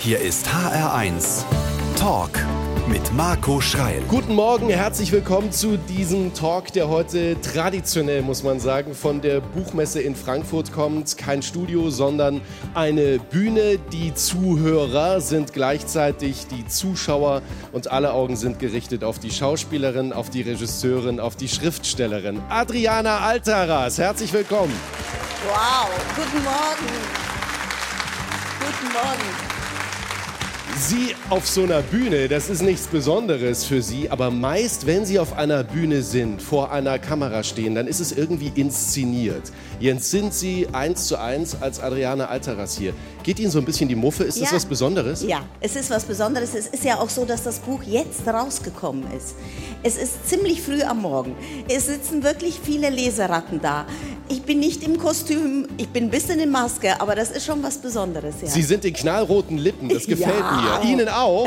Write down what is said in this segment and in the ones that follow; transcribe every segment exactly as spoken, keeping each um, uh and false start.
Hier ist H R eins Talk mit Marco Schreil. Guten Morgen, herzlich willkommen zu diesem Talk, der heute traditionell, muss man sagen, von der Buchmesse in Frankfurt kommt. Kein Studio, sondern eine Bühne. Die Zuhörer sind gleichzeitig die Zuschauer und alle Augen sind gerichtet auf die Schauspielerin, auf die Regisseurin, auf die Schriftstellerin Adriana Altaras. Herzlich willkommen. Wow, guten Morgen. Guten Morgen. Sie auf so einer Bühne, das ist nichts Besonderes für Sie, aber meist, wenn Sie auf einer Bühne sind, vor einer Kamera stehen, dann ist es irgendwie inszeniert. Jetzt sind Sie eins zu eins als Adriana Altaras hier. Geht Ihnen so ein bisschen die Muffe? Ist das Ja. was Besonderes? Ja, es ist was Besonderes. Es ist ja auch so, dass das Buch jetzt rausgekommen ist. Es ist ziemlich früh am Morgen. Es sitzen wirklich viele Leseratten da. Ich bin nicht im Kostüm, ich bin ein bisschen in Maske, aber das ist schon was Besonderes. Ja. Sie sind in knallroten Lippen, das gefällt Ja. mir. Ihnen auch?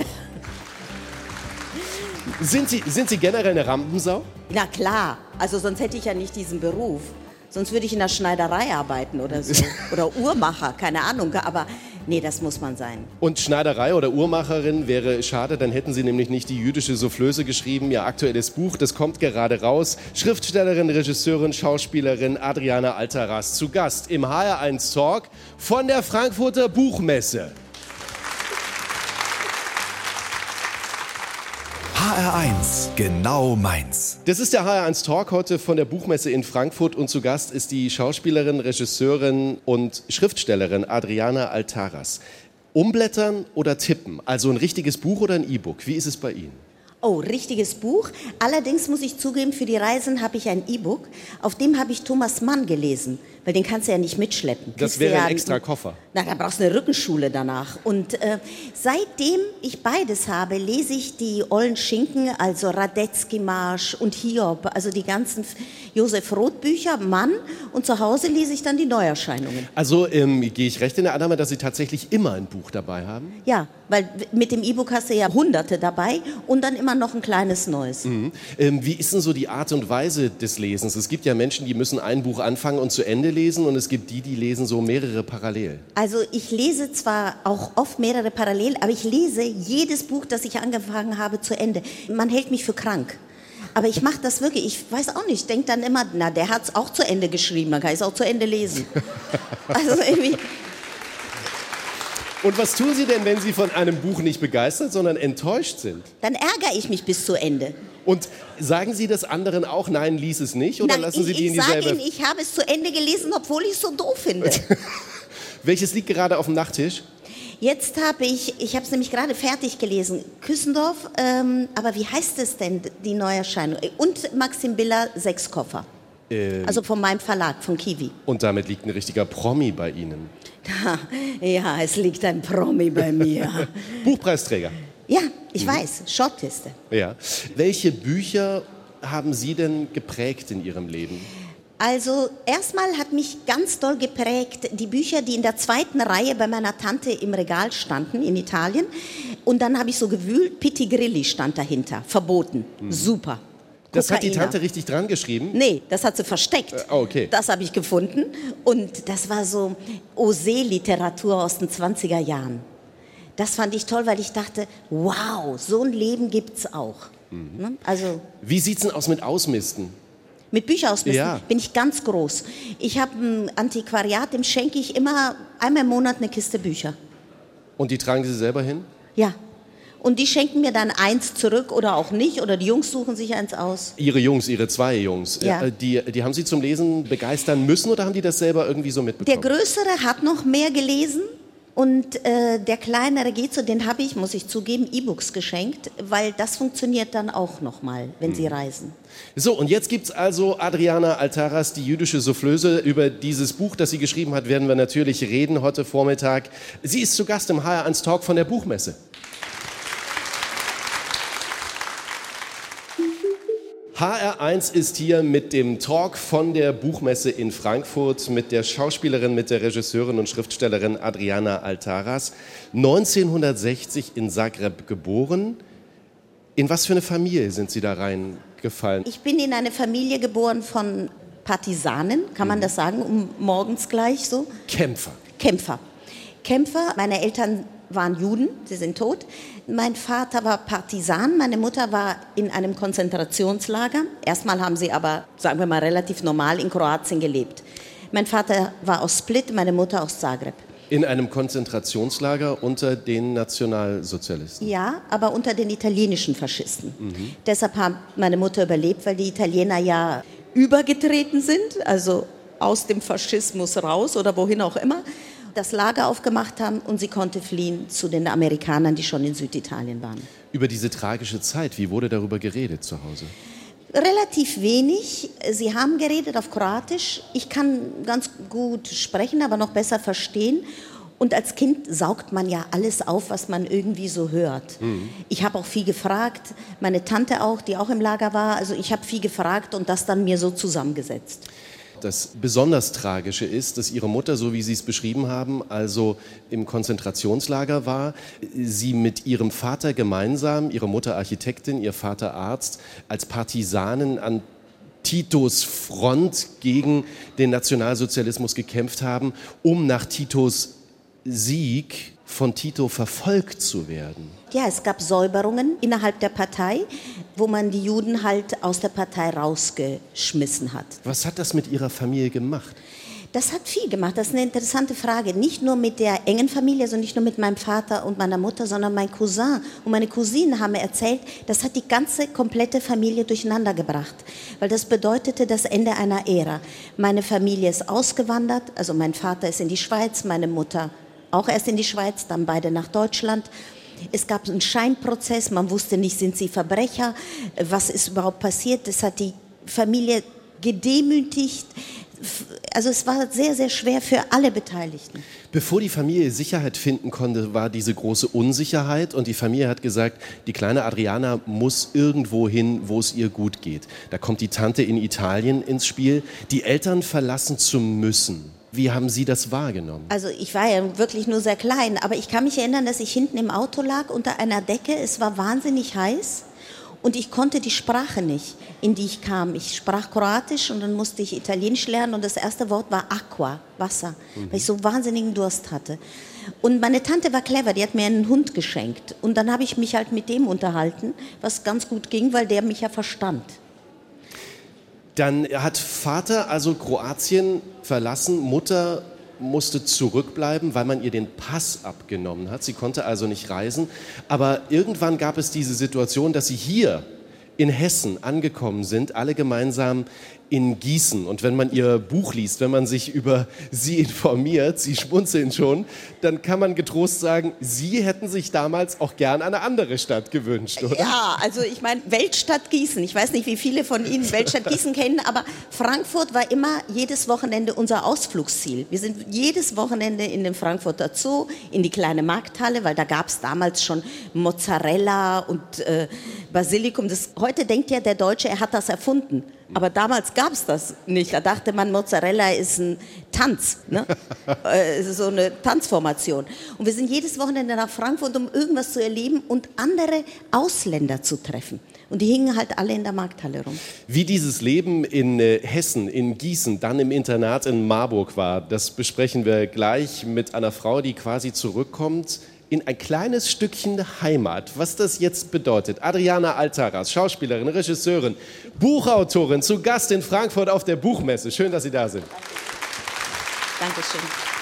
Sind Sie, sind Sie generell eine Rampensau? Na klar, also sonst hätte ich ja nicht diesen Beruf. Sonst würde ich in der Schneiderei arbeiten oder so. Oder Uhrmacher, keine Ahnung. Aber nee, das muss man sein. Und Schneiderei oder Uhrmacherin wäre schade, dann hätten Sie nämlich nicht die jüdische Soufflöse geschrieben. Ihr aktuelles Buch, das kommt gerade raus. Schriftstellerin, Regisseurin, Schauspielerin Adriana Altaras zu Gast im H R eins Talk von der Frankfurter Buchmesse. H R eins, genau meins. Das ist der H R eins Talk heute von der Buchmesse in Frankfurt und zu Gast ist die Schauspielerin, Regisseurin und Schriftstellerin Adriana Altaras. Umblättern oder tippen? Also ein richtiges Buch oder ein E-Book? Wie ist es bei Ihnen? Oh, richtiges Buch. Allerdings muss ich zugeben, für die Reisen habe ich ein E-Book. Auf dem habe ich Thomas Mann gelesen, weil den kannst du ja nicht mitschleppen. Das Kriegst wäre du ja ein extra Koffer. Na, da brauchst du eine Rückenschule danach. Und äh, seitdem ich beides habe, lese ich die ollen Schinken, also Radetzky-Marsch und Hiob, also die ganzen Josef Roth-Bücher, Mann. Und zu Hause lese ich dann die Neuerscheinungen. Also ähm, gehe ich recht in der Annahme, dass Sie tatsächlich immer ein Buch dabei haben? Ja, weil mit dem E-Book hast du ja Hunderte dabei und dann immer noch ein kleines Neues. Mhm. Ähm, wie ist denn so die Art und Weise des Lesens? Es gibt ja Menschen, die müssen ein Buch anfangen und zu Ende lesen und es gibt die, die lesen so mehrere parallel. Also ich lese zwar auch oft mehrere parallel, aber ich lese jedes Buch, das ich angefangen habe, zu Ende. Man hält mich für krank. Aber ich mache das wirklich, ich weiß auch nicht, ich denke dann immer, na, der hat es auch zu Ende geschrieben, dann kann ich es auch zu Ende lesen. Also irgendwie... Und was tun Sie denn, wenn Sie von einem Buch nicht begeistert, sondern enttäuscht sind? Dann ärgere ich mich bis zu Ende. Und sagen Sie das anderen auch, nein, lies es nicht? Oder Nein, lassen Sie ich, die in ich sage dieselbe... Ihnen, ich habe es zu Ende gelesen, obwohl ich es so doof finde. Welches liegt gerade auf dem Nachttisch? Jetzt habe ich, ich habe es nämlich gerade fertig gelesen, Küssendorf, ähm, aber wie heißt es denn, die Neuerscheinung? Und Maxim Biller, sechs Koffer. Ähm, Also von meinem Verlag, von Kiwi. und damit liegt ein richtiger Promi bei Ihnen. Ja, es liegt ein Promi bei mir. Buchpreisträger. Ja, ich weiß, Shortliste. Ja. Welche Bücher haben Sie denn geprägt in Ihrem Leben? Also erstmal hat mich ganz doll geprägt die Bücher, die in der zweiten Reihe bei meiner Tante im Regal standen in Italien. Und dann habe ich so gewühlt, Pitti Grilli stand dahinter, verboten, mhm. Super. Das hat die Kokaina. Tante richtig dran geschrieben? Nee, das hat sie versteckt. Äh, okay. Das habe ich gefunden. Und das war so Osee-Literatur aus den zwanziger Jahren. Das fand ich toll, weil ich dachte, wow, so ein Leben gibt's auch. Mhm. Also Wie sieht's denn aus mit Ausmisten? mit Bücherausmisten Ja. bin ich ganz groß. Ich habe ein Antiquariat, dem schenke ich immer einmal im Monat eine Kiste Bücher. Und die tragen Sie selber hin? Ja. Und die schenken mir dann eins zurück oder auch nicht. Oder die Jungs suchen sich eins aus. Ihre Jungs, Ihre zwei Jungs, Ja. äh, die, die haben Sie zum Lesen begeistern müssen oder haben die das selber irgendwie so Der mitbekommen? Größere hat noch mehr gelesen. Und äh, der Kleinere geht so, den habe ich, muss ich zugeben, E-Books geschenkt, weil das funktioniert dann auch nochmal, wenn Sie reisen. So, und jetzt gibt's also Adriana Altaras, die jüdische Soufflöse. Über dieses Buch, das sie geschrieben hat, werden wir natürlich reden heute Vormittag. Sie ist zu Gast im H R eins Talk von der Buchmesse. H R eins ist hier mit dem Talk von der Buchmesse in Frankfurt mit der Schauspielerin, mit der Regisseurin und Schriftstellerin Adriana Altaras. neunzehnhundertsechzig in Zagreb geboren. In was für eine Familie sind Sie da reingefallen? Ich bin in eine Familie geboren von Partisanen, kann man das sagen, um morgens gleich so? Kämpfer. Kämpfer. Kämpfer. Meine Eltern waren Juden, sie sind tot. Mein Vater war Partisan, meine Mutter war in einem Konzentrationslager. Erstmal haben sie aber, sagen wir mal, relativ normal in Kroatien gelebt. Mein Vater war aus Split, meine Mutter aus Zagreb. In einem Konzentrationslager unter den Nationalsozialisten? Ja, aber unter den italienischen Faschisten. Mhm. Deshalb hat meine Mutter überlebt, weil die Italiener ja übergetreten sind, also aus dem Faschismus raus oder wohin auch immer, das Lager aufgemacht haben und sie konnte fliehen zu den Amerikanern, die schon in Süditalien waren. Über diese tragische Zeit, wie wurde darüber geredet zu Hause? Relativ wenig. Sie haben geredet auf Kroatisch. Ich kann ganz gut sprechen, aber noch besser verstehen. Und als Kind saugt man ja alles auf, was man irgendwie so hört. Mhm. Ich habe auch viel gefragt, meine Tante auch, die auch im Lager war. Also ich habe viel gefragt und das dann mir so zusammengesetzt. Das besonders Tragische ist, dass Ihre Mutter, so wie Sie es beschrieben haben, also im Konzentrationslager war, Sie mit Ihrem Vater gemeinsam, Ihre Mutter Architektin, Ihr Vater Arzt, als Partisanen an Titos Front gegen den Nationalsozialismus gekämpft haben, um nach Titos Sieg von Tito verfolgt zu werden. Ja, es gab Säuberungen innerhalb der Partei, wo man die Juden halt aus der Partei rausgeschmissen hat. Was hat das mit Ihrer Familie gemacht? Das hat viel gemacht. Das ist eine interessante Frage. Nicht nur mit der engen Familie, also nicht nur mit meinem Vater und meiner Mutter, sondern mein Cousin und meine Cousinen haben mir erzählt, das hat die ganze komplette Familie durcheinander gebracht. Weil das bedeutete das Ende einer Ära. Meine Familie ist ausgewandert, also mein Vater ist in die Schweiz, meine Mutter auch erst in die Schweiz, dann beide nach Deutschland. Es gab einen Scheinprozess, man wusste nicht, sind sie Verbrecher, was ist überhaupt passiert. Das hat die Familie gedemütigt. Also es war sehr, sehr schwer für alle Beteiligten. Bevor die Familie Sicherheit finden konnte, war diese große Unsicherheit und die Familie hat gesagt, die kleine Adriana muss irgendwo hin, wo es ihr gut geht. Da kommt die Tante in Italien ins Spiel. Die Eltern verlassen zu müssen. Wie haben Sie das wahrgenommen? Also ich war ja wirklich nur sehr klein, aber ich kann mich erinnern, dass ich hinten im Auto lag unter einer Decke. Es war wahnsinnig heiß und ich konnte die Sprache nicht, in die ich kam. Ich sprach Kroatisch und dann musste ich Italienisch lernen und das erste Wort war Aqua, Wasser, mhm. weil ich so wahnsinnigen Durst hatte. Und meine Tante war clever, die hat mir einen Hund geschenkt und dann habe ich mich halt mit dem unterhalten, was ganz gut ging, weil der mich ja verstand. Dann hat Vater also Kroatien verlassen, Mutter musste zurückbleiben, weil man ihr den Pass abgenommen hat. Sie konnte also nicht reisen. Aber irgendwann gab es diese Situation, dass sie hier in Hessen angekommen sind, alle gemeinsam in Gießen. Und wenn man ihr Buch liest, wenn man sich über sie informiert, sie schmunzeln schon, dann kann man getrost sagen, Sie hätten sich damals auch gern eine andere Stadt gewünscht, oder? Ja, also ich meine, Weltstadt Gießen. Ich weiß nicht, wie viele von Ihnen Weltstadt Gießen kennen, aber Frankfurt war immer jedes Wochenende unser Ausflugsziel. Wir sind jedes Wochenende in den Frankfurter Zoo, in die kleine Markthalle, weil da gab es damals schon Mozzarella und äh, Basilikum. Das, heute denkt ja der Deutsche, er hat das erfunden. Aber damals gab es das nicht. Da dachte man, Mozzarella ist ein Tanz, ne? äh, so eine Tanzformation. Und wir sind jedes Wochenende nach Frankfurt, um irgendwas zu erleben und andere Ausländer zu treffen. Und die hingen halt alle in der Markthalle rum. Wie dieses Leben in äh, Hessen, in Gießen, dann im Internat in Marburg war, das besprechen wir gleich mit einer Frau, die quasi zurückkommt in ein kleines Stückchen Heimat. Was das jetzt bedeutet. Adriana Altaras, Schauspielerin, Regisseurin, Buchautorin, zu Gast in Frankfurt auf der Buchmesse. Schön, dass Sie da sind. Dankeschön.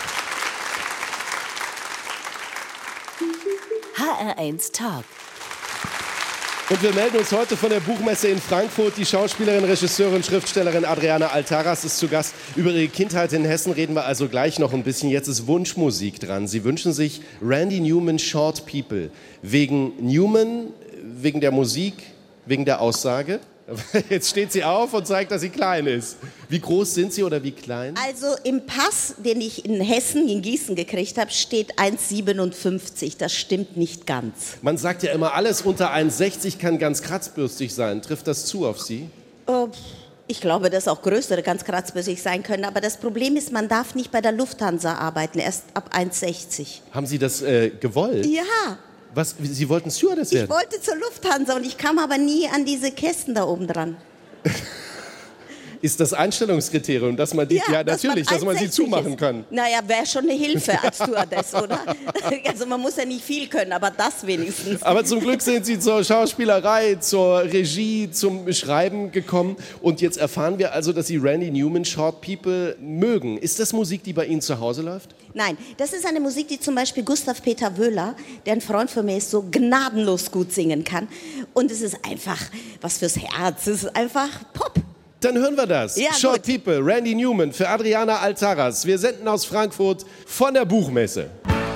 H R eins Talk. Und wir melden uns heute von der Buchmesse in Frankfurt. Die Schauspielerin, Regisseurin, Schriftstellerin Adriana Altaras ist zu Gast. Über ihre Kindheit in Hessen reden wir also gleich noch ein bisschen. Jetzt ist Wunschmusik dran. Sie wünschen sich Randy Newman Short People. Wegen Newman, wegen der Musik, wegen der Aussage. Jetzt steht sie auf und zeigt, dass sie klein ist. Wie groß sind Sie oder wie klein? Also im Pass, den ich in Hessen, in Gießen gekriegt habe, steht eins Komma siebenundfünfzig. Das stimmt nicht ganz. Man sagt ja immer, alles unter eins Komma sechzig kann ganz kratzbürstig sein. Trifft das zu auf Sie? Oh, ich glaube, dass auch größere ganz kratzbürstig sein können. Aber das Problem ist, man darf nicht bei der Lufthansa arbeiten, erst ab eins Komma sechzig. Haben Sie das äh, gewollt? Ja. Was, Sie wollten Stewardess werden? Ich wollte zur Lufthansa und ich kam aber nie an diese Kästen da oben dran. ist das Einstellungskriterium, dass man die, ja, ja natürlich, dass man, dass man sie zumachen ist. kann. Naja, wäre schon eine Hilfe als Stewardess, oder? Also man muss ja nicht viel können, aber das wenigstens. Aber zum Glück sind Sie zur Schauspielerei, zur Regie, zum Schreiben gekommen. Und jetzt erfahren wir also, dass Sie Randy Newman Short People mögen. Ist das Musik, die bei Ihnen zu Hause läuft? Nein, das ist eine Musik, die zum Beispiel Gustav Peter Wöhler, der ein Freund von mir ist, so gnadenlos gut singen kann. Und es ist einfach was fürs Herz. Es ist einfach Pop. Dann hören wir das. Ja, Short gut. People, Randy Newman für Adriana Altaras. Wir senden aus Frankfurt von der Buchmesse.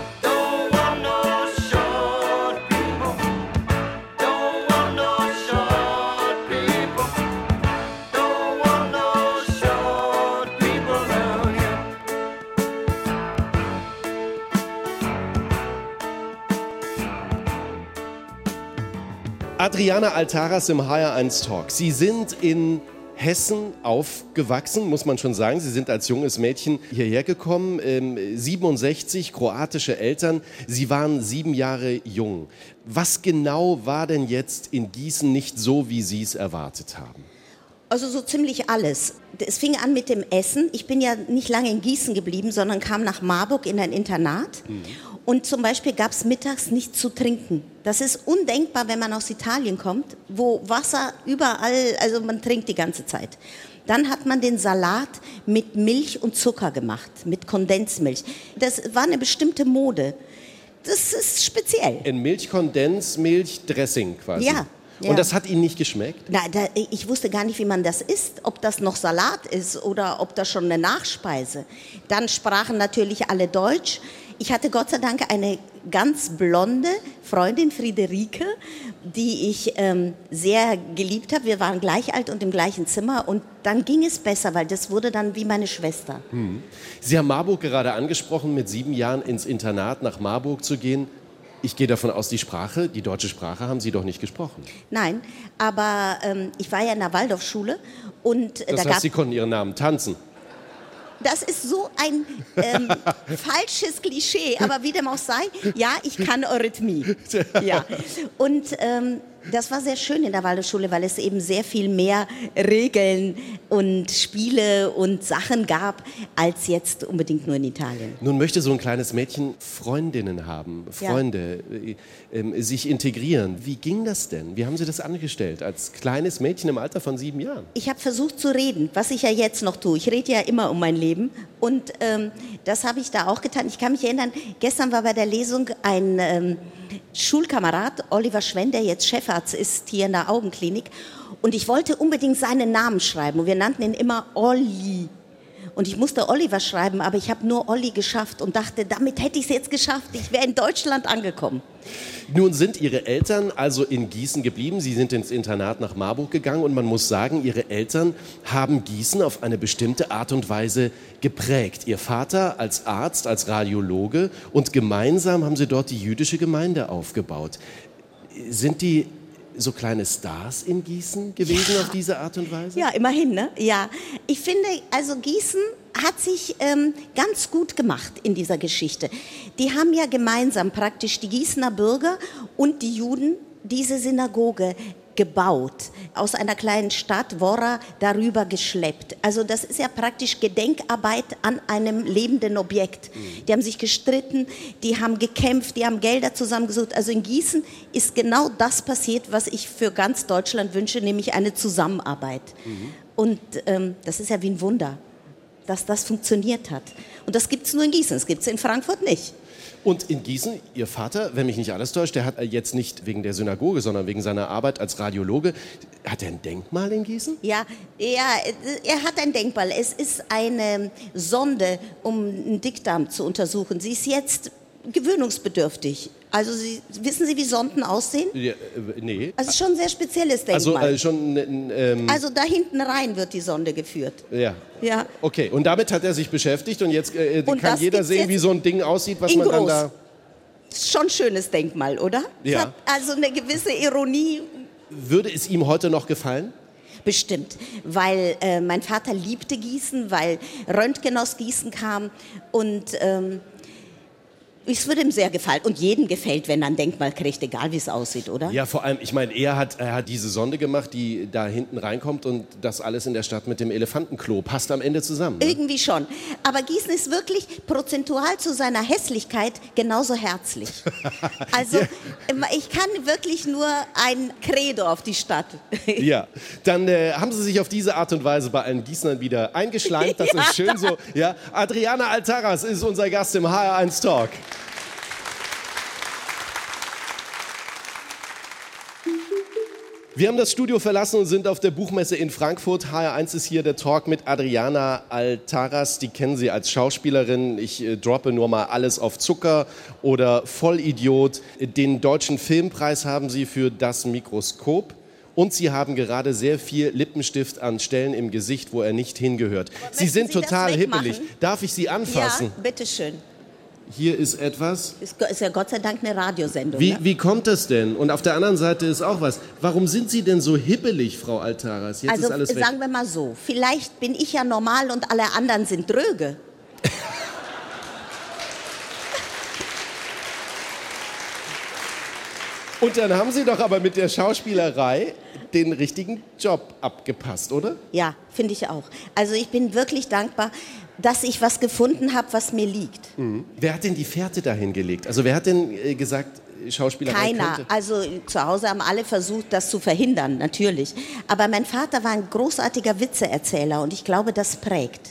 Adriana Altaras im H R eins Talk. Sie sind in Hessen aufgewachsen, muss man schon sagen. Sie sind als junges Mädchen hierher gekommen, ähm, siebenundsechzig, kroatische Eltern. Sie waren sieben Jahre jung. Was genau war denn jetzt in Gießen nicht so, wie Sie es erwartet haben? Also so ziemlich alles. Es fing an mit dem Essen. Ich bin ja nicht lange in Gießen geblieben, sondern kam nach Marburg in ein Internat. Mhm. Und zum Beispiel gab es mittags nichts zu trinken. Das ist undenkbar, wenn man aus Italien kommt, wo Wasser überall, also man trinkt die ganze Zeit. Dann hat man den Salat mit Milch und Zucker gemacht, mit Kondensmilch. Das war eine bestimmte Mode. Das ist speziell. In Milchkondens, Milchdressing quasi. Ja. Ja. Und das hat Ihnen nicht geschmeckt? Na, da, ich wusste gar nicht, wie man das isst, ob das noch Salat ist oder ob das schon eine Nachspeise. Dann sprachen natürlich alle Deutsch. Ich hatte Gott sei Dank eine ganz blonde Freundin, Friederike, die ich ähm, sehr geliebt habe. Wir waren gleich alt und im gleichen Zimmer und dann ging es besser, weil das wurde dann wie meine Schwester. Hm. Sie haben Marburg gerade angesprochen, mit sieben Jahren ins Internat nach Marburg zu gehen. Ich gehe davon aus, die Sprache, die deutsche Sprache haben Sie doch nicht gesprochen. Nein, aber ähm, ich war ja in der Waldorfschule und das da heißt, Sie konnten Ihren Namen tanzen. Das ist so ein ähm, falsches Klischee, aber wie dem auch sei, ja, ich kann Eurythmie. Ja. Und ähm, das war sehr schön in der Waldorfschule, weil es eben sehr viel mehr Regeln und Spiele und Sachen gab, als jetzt unbedingt nur in Italien. Nun möchte so ein kleines Mädchen Freundinnen haben, Freunde, ja. äh, äh, sich integrieren. Wie ging das denn? Wie haben Sie das angestellt als kleines Mädchen im Alter von sieben Jahren? Ich habe versucht zu reden, was ich ja jetzt noch tue. Ich rede ja immer um mein Leben und ähm, das habe ich da auch getan. Ich kann mich erinnern, gestern war bei der Lesung ein ähm, Schulkamerad, Oliver Schwenn, der jetzt Chefarzt ist hier in der Augenklinik. Und ich wollte unbedingt seinen Namen schreiben. Und wir nannten ihn immer Olli. Und ich musste Oliver schreiben, aber ich habe nur Olli geschafft und dachte, damit hätte ich es jetzt geschafft. Ich wäre in Deutschland angekommen. Nun sind Ihre Eltern also in Gießen geblieben. Sie sind ins Internat nach Marburg gegangen. Und man muss sagen, Ihre Eltern haben Gießen auf eine bestimmte Art und Weise geprägt. Ihr Vater als Arzt, als Radiologe. Und gemeinsam haben Sie dort die jüdische Gemeinde aufgebaut. Sind die so kleine Stars in Gießen gewesen ja. auf diese Art und Weise? Ja, immerhin, ne? Ja. Ich finde, also Gießen hat sich ähm, ganz gut gemacht in dieser Geschichte. Die haben ja gemeinsam praktisch die Gießener Bürger und die Juden diese Synagoge gebaut, aus einer kleinen Stadt, Worra, darüber geschleppt. Also das ist ja praktisch Gedenkarbeit an einem lebenden Objekt. Mhm. Die haben sich gestritten, die haben gekämpft, die haben Gelder zusammengesucht. Also in Gießen ist genau das passiert, was ich für ganz Deutschland wünsche, nämlich eine Zusammenarbeit. Mhm. Und ähm, das ist ja wie ein Wunder, dass das funktioniert hat. Und das gibt es nur in Gießen, das gibt es in Frankfurt nicht. Und in Gießen, Ihr Vater, wenn mich nicht alles täuscht, der hat jetzt nicht wegen der Synagoge, sondern wegen seiner Arbeit als Radiologe, hat er ein Denkmal in Gießen? Ja, er, er hat ein Denkmal. Es ist eine Sonde, um einen Dickdarm zu untersuchen. Sie ist jetzt gewöhnungsbedürftig. Also Sie, wissen Sie, wie Sonden aussehen? Ja, äh, nee. Also es ist schon ein sehr spezielles Denkmal. Also äh, schon... Ähm, also da hinten rein wird die Sonde geführt. Ja. Ja. Okay, und damit hat er sich beschäftigt und jetzt äh, und kann jeder sehen, wie so ein Ding aussieht, was man dann da... Schon ein schönes Denkmal, oder? Ja. Es hat also eine gewisse Ironie. Würde es ihm heute noch gefallen? Bestimmt, weil äh, mein Vater liebte Gießen, weil Röntgen aus Gießen kam und... Ähm, Es würde ihm sehr gefallen. Und jedem gefällt, wenn er ein Denkmal kriegt, egal wie es aussieht, oder? Ja, vor allem, ich meine, er hat, er hat diese Sonde gemacht, die da hinten reinkommt und das alles in der Stadt mit dem Elefantenklo passt am Ende zusammen. Ne? Irgendwie schon. Aber Gießen ist wirklich prozentual zu seiner Hässlichkeit genauso herzlich. Also ich kann wirklich nur ein Credo auf die Stadt. Ja, dann äh, haben Sie sich auf diese Art und Weise bei allen Gießnern wieder eingeschleimt. Das Ja. ist schön so. Ja, Adriana Altaras ist unser Gast im H R eins Talk. Wir haben das Studio verlassen und sind auf der Buchmesse in Frankfurt. H R eins ist hier der Talk mit Adriana Altaras. Die kennen Sie als Schauspielerin. Ich äh, droppe nur mal Alles auf Zucker oder Vollidiot. Den Deutschen Filmpreis haben Sie für Das Mikroskop. Und Sie haben gerade sehr viel Lippenstift an Stellen im Gesicht, wo er nicht hingehört. Sie sind Sie das total wegmachen? hippelig. Darf ich Sie anfassen? Ja, bitteschön. Hier ist etwas. Ist, ist ja Gott sei Dank eine Radiosendung. Wie, Ne? wie kommt das denn? Und auf der anderen Seite ist auch was. Warum sind Sie denn so hippelig, Frau Altaras? Jetzt Also ist alles weg. sagen wir mal so, vielleicht bin ich ja normal und alle anderen sind dröge. Und dann haben Sie doch aber mit der Schauspielerei den richtigen Job abgepasst, oder? Ja, finde ich auch. Also ich bin wirklich dankbar, dass ich was gefunden habe, was mir liegt. Mhm. Wer hat denn die Fährte dahin gelegt? Also wer hat denn äh, gesagt, Schauspielerei Keiner. könnte? Also zu Hause haben alle versucht, das zu verhindern, natürlich. Aber mein Vater war ein großartiger Witzeerzähler und ich glaube, das prägt.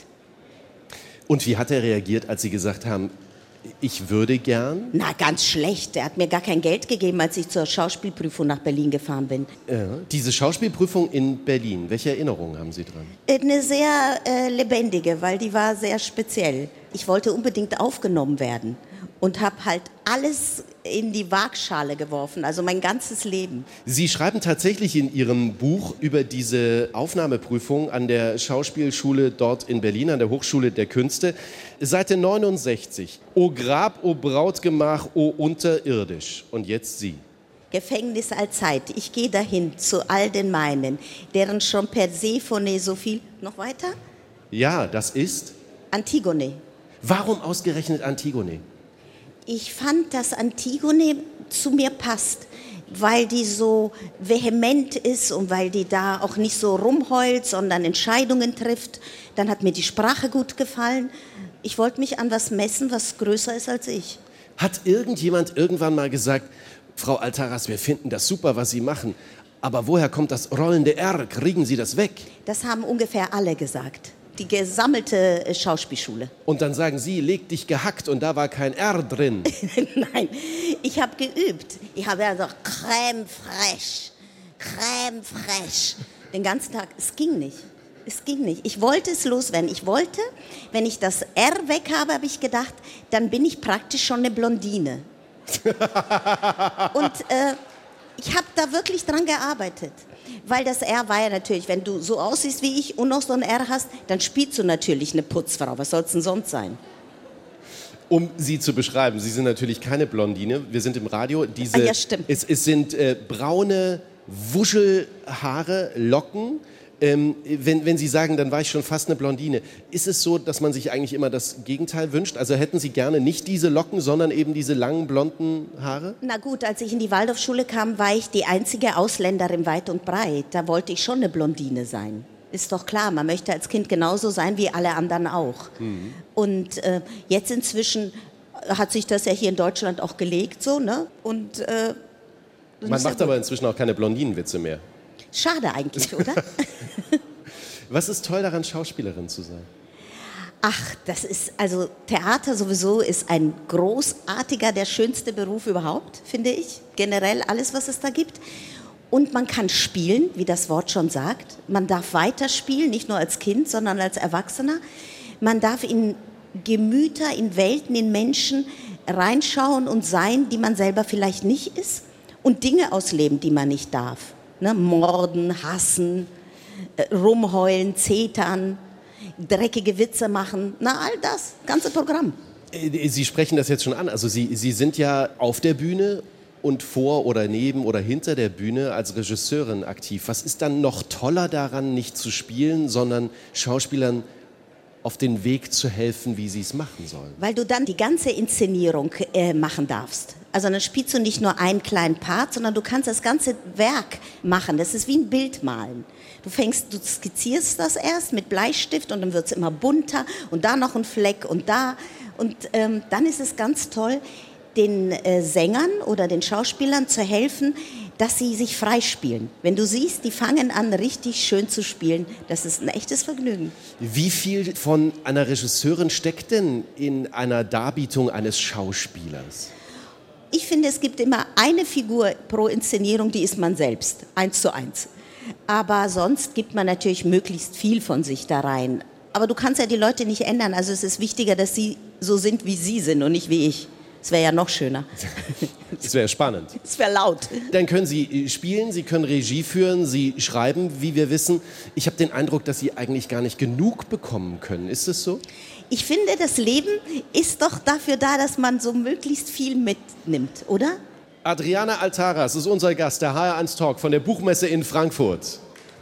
Und wie hat er reagiert, als Sie gesagt haben, ich würde gern? Na, ganz schlecht. Er hat mir gar kein Geld gegeben, als ich zur Schauspielprüfung nach Berlin gefahren bin. Ja. Diese Schauspielprüfung in Berlin, welche Erinnerungen haben Sie dran? Eine sehr äh, lebendige, weil die war sehr speziell. Ich wollte unbedingt aufgenommen werden und habe halt alles in die Waagschale geworfen, also mein ganzes Leben. Sie schreiben tatsächlich in Ihrem Buch über diese Aufnahmeprüfung an der Schauspielschule dort in Berlin, an der Hochschule der Künste. Seite neunundsechzig. O Grab, o Brautgemach, o unterirdisch. Und jetzt Sie. Gefängnis allzeit, ich gehe dahin zu all den meinen, deren schon Persephone so viel... Noch weiter? Ja, das ist... Antigone. Warum ausgerechnet Antigone? Ich fand, dass Antigone zu mir passt, weil die so vehement ist und weil die da auch nicht so rumheult, sondern Entscheidungen trifft. Dann hat mir die Sprache gut gefallen. Ich wollte mich an was messen, was größer ist als ich. Hat irgendjemand irgendwann mal gesagt, Frau Altaras, wir finden das super, was Sie machen, aber woher kommt das rollende R? Kriegen Sie das weg? Das haben ungefähr alle gesagt. Die gesammelte äh, Schauspielschule. Und dann sagen Sie, leg dich gehackt und da war kein R drin. Nein, ich habe geübt. Ich habe ja gesagt, Crème fraîche, Crème fraîche. Den ganzen Tag. Es ging nicht. Es ging nicht. Ich wollte es loswerden. Ich wollte, wenn ich das R weg habe, habe ich gedacht, dann bin ich praktisch schon eine Blondine. Und äh, ich habe da wirklich dran gearbeitet. Weil das R war ja natürlich, wenn du so aussiehst wie ich und noch so ein R hast, dann spielst du natürlich eine Putzfrau. Was soll es denn sonst sein? Um Sie zu beschreiben, Sie sind natürlich keine Blondine. Wir sind im Radio. Diese, Ah, ja, stimmt. Es, es sind äh, braune Wuschelhaare, Locken. Ähm, wenn, wenn Sie sagen, dann war ich schon fast eine Blondine. Ist es so, dass man sich eigentlich immer das Gegenteil wünscht? Also hätten Sie gerne nicht diese Locken, sondern eben diese langen blonden Haare? Na gut, als ich in die Waldorfschule kam, war ich die einzige Ausländerin weit und breit. Da wollte ich schon eine Blondine sein. Ist doch klar, man möchte als Kind genauso sein wie alle anderen auch. Mhm. Und äh, jetzt inzwischen hat sich das ja hier in Deutschland auch gelegt, so, ne? Und, äh, man macht aber inzwischen auch keine Blondinenwitze mehr. Schade eigentlich, oder? Was ist toll daran, Schauspielerin zu sein? Ach, das ist, also Theater sowieso ist ein großartiger, der schönste Beruf überhaupt, finde ich. Generell alles, was es da gibt. Und man kann spielen, wie das Wort schon sagt. Man darf weiterspielen, nicht nur als Kind, sondern als Erwachsener. Man darf in Gemüter, in Welten, in Menschen reinschauen und sein, die man selber vielleicht nicht ist. Und Dinge ausleben, die man nicht darf. Ne, morden, hassen, äh, rumheulen, zetern, dreckige Witze machen, na all das, ganze Programm. Sie sprechen das jetzt schon an, also Sie, Sie sind ja auf der Bühne und vor oder neben oder hinter der Bühne als Regisseurin aktiv. Was ist dann noch toller daran, nicht zu spielen, sondern Schauspielern auf den Weg zu helfen, wie sie es machen sollen. Weil du dann die ganze Inszenierung äh, machen darfst. Also dann spielst du nicht nur einen kleinen Part, sondern du kannst das ganze Werk machen. Das ist wie ein Bild malen. Du fängst, du skizzierst das erst mit Bleistift und dann wird es immer bunter und da noch ein Fleck und da. Und ähm, dann ist es ganz toll, den äh, Sängern oder den Schauspielern zu helfen, dass sie sich freispielen. Wenn du siehst, die fangen an, richtig schön zu spielen, das ist ein echtes Vergnügen. Wie viel von einer Regisseurin steckt denn in einer Darbietung eines Schauspielers? Ich finde, es gibt immer eine Figur pro Inszenierung, die ist man selbst, eins zu eins. Aber sonst gibt man natürlich möglichst viel von sich da rein. Aber du kannst ja die Leute nicht ändern. Also es ist wichtiger, dass sie so sind, wie sie sind und nicht wie ich. Das wäre ja noch schöner. Das wäre spannend. Das wäre laut. Dann können Sie spielen, Sie können Regie führen, Sie schreiben, wie wir wissen. Ich habe den Eindruck, dass Sie eigentlich gar nicht genug bekommen können. Ist es so? Ich finde, das Leben ist doch dafür da, dass man so möglichst viel mitnimmt, oder? Adriana Altaras ist unser Gast, der H R eins Talk von der Buchmesse in Frankfurt.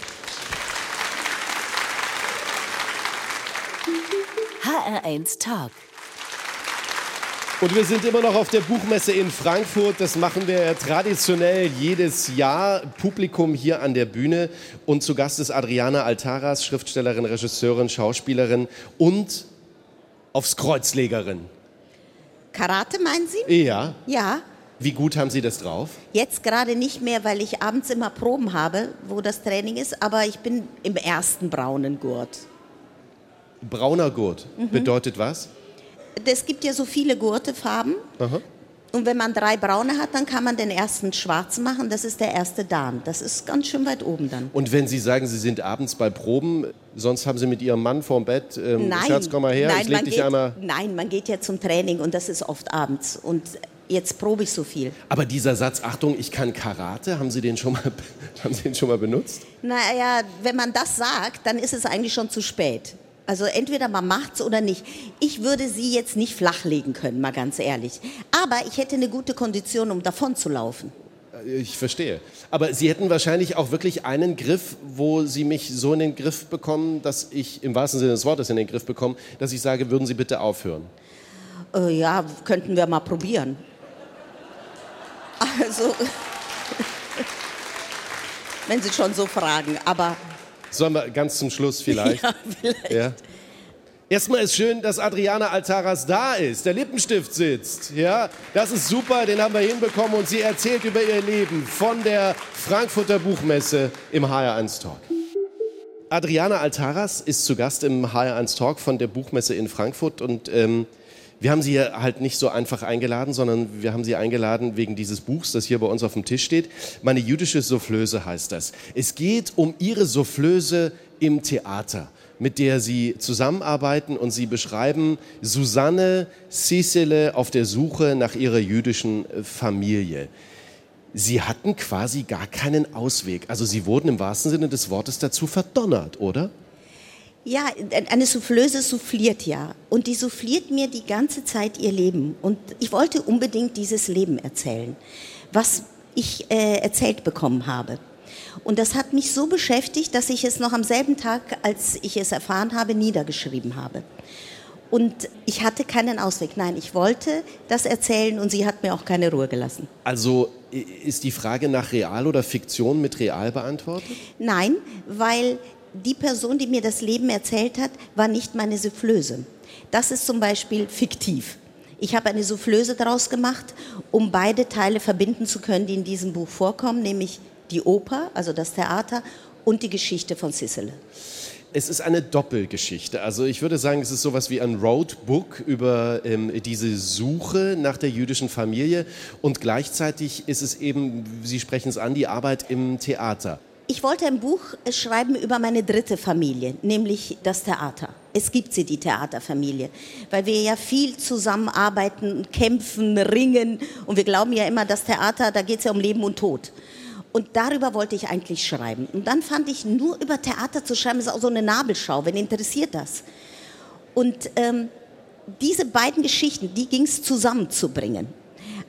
H R eins Talk. Und wir sind immer noch auf der Buchmesse in Frankfurt. Das machen wir traditionell jedes Jahr. Publikum hier an der Bühne. Und zu Gast ist Adriana Altaras, Schriftstellerin, Regisseurin, Schauspielerin und aufs Kreuzlegerin. Karate, meinen Sie? Ja. Ja. Wie gut haben Sie das drauf? Jetzt gerade nicht mehr, weil ich abends immer Proben habe, wo das Training ist. Aber ich bin im ersten braunen Gurt. Brauner Gurt mhm. bedeutet was? Es gibt ja so viele Gurtefarben. Aha. Und wenn man drei braune hat, dann kann man den ersten schwarz machen. Das ist der erste Dan. Das ist ganz schön weit oben dann. Und wenn Sie sagen, Sie sind abends bei Proben, sonst haben Sie mit Ihrem Mann vorm Bett, ähm, nein, Schatz, komm mal her, nein, ich leg dich geht, einmal... Nein, man geht ja zum Training und das ist oft abends. Und jetzt probe ich so viel. Aber dieser Satz, Achtung, ich kann Karate, haben Sie den schon mal, haben Sie den schon mal benutzt? Naja, wenn man das sagt, dann ist es eigentlich schon zu spät. Also entweder man macht's oder nicht. Ich würde sie jetzt nicht flachlegen können, mal ganz ehrlich. Aber ich hätte eine gute Kondition, um davon zu laufen. Ich verstehe. Aber Sie hätten wahrscheinlich auch wirklich einen Griff, wo Sie mich so in den Griff bekommen, dass ich, im wahrsten Sinne des Wortes in den Griff bekomme, dass ich sage, würden Sie bitte aufhören? Äh, ja, könnten wir mal probieren. Also, wenn Sie schon so fragen, aber... Sollen wir ganz zum Schluss vielleicht? Ja, vielleicht. Ja. Erstmal ist schön, dass Adriana Altaras da ist, der Lippenstift sitzt. Ja, das ist super, den haben wir hinbekommen und sie erzählt über ihr Leben von der Frankfurter Buchmesse im H R eins Talk. Adriana Altaras ist zu Gast im H R eins Talk von der Buchmesse in Frankfurt und ähm, wir haben sie ja halt nicht so einfach eingeladen, sondern wir haben sie eingeladen wegen dieses Buchs, das hier bei uns auf dem Tisch steht. Meine jüdische Soufflöse heißt das. Es geht um ihre Soufflöse im Theater, mit der sie zusammenarbeiten und sie beschreiben Susanne Cicele auf der Suche nach ihrer jüdischen Familie. Sie hatten quasi gar keinen Ausweg. Also sie wurden im wahrsten Sinne des Wortes dazu verdonnert, oder? Ja, eine Soufflöse souffliert ja. Und die souffliert mir die ganze Zeit ihr Leben. Und ich wollte unbedingt dieses Leben erzählen, was ich äh, erzählt bekommen habe. Und das hat mich so beschäftigt, dass ich es noch am selben Tag, als ich es erfahren habe, niedergeschrieben habe. Und ich hatte keinen Ausweg. Nein, ich wollte das erzählen und sie hat mir auch keine Ruhe gelassen. Also ist die Frage nach Real oder Fiktion mit Real beantwortet? Nein, weil... Die Person, die mir das Leben erzählt hat, war nicht meine Soufflöse. Das ist zum Beispiel fiktiv. Ich habe eine Soufflöse daraus gemacht, um beide Teile verbinden zu können, die in diesem Buch vorkommen, nämlich die Oper, also das Theater, und die Geschichte von Cicele. Es ist eine Doppelgeschichte. Also ich würde sagen, es ist sowas wie ein Roadbook über ähm, diese Suche nach der jüdischen Familie und gleichzeitig ist es eben, Sie sprechen es an, die Arbeit im Theater. Ich wollte ein Buch schreiben über meine dritte Familie, nämlich das Theater. Es gibt sie, die Theaterfamilie, weil wir ja viel zusammenarbeiten, kämpfen, ringen und wir glauben ja immer, das Theater, da geht es ja um Leben und Tod. Und darüber wollte ich eigentlich schreiben. Und dann fand ich, nur über Theater zu schreiben, ist auch so eine Nabelschau, wen interessiert das? Und ähm, diese beiden Geschichten, die ging es zusammenzubringen.